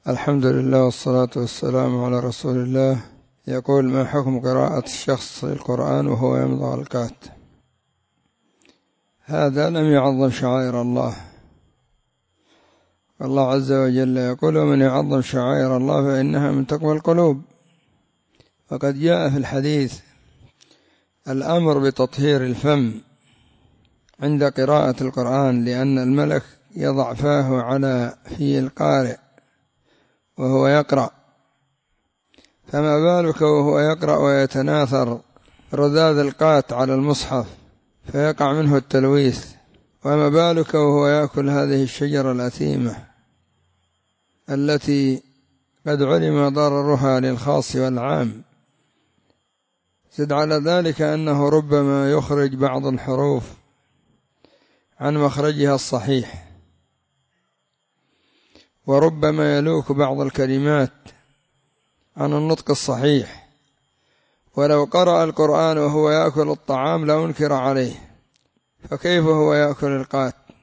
الحمد لله والصلاة والسلام على رسول الله. يقول: ما حكم قراءة الشخص القرآن وهو يمضغ الكات؟ هذا لم يعظم شعائر الله. الله عز وجل يقول: ومن يعظم شعائر الله فإنها من تقوى القلوب. وقد جاء في الحديث الأمر بتطهير الفم عند قراءة القرآن، لأن الملك يضع فاه على في القارئ وهو يقرأ، فما بالك وهو يقرأ ويتناثر رذاذ القات على المصحف فيقع منه التلويث، وما بالك وهو يأكل هذه الشجرة الأثيمة التي قد علم ضررها للخاص والعام. زد على ذلك أنه ربما يخرج بعض الحروف عن مخرجها الصحيح، وربما يلوك بعض الكلمات عن النطق الصحيح، ولو قرأ القرآن وهو يأكل الطعام لأنكر عليه، فكيف هو يأكل القات؟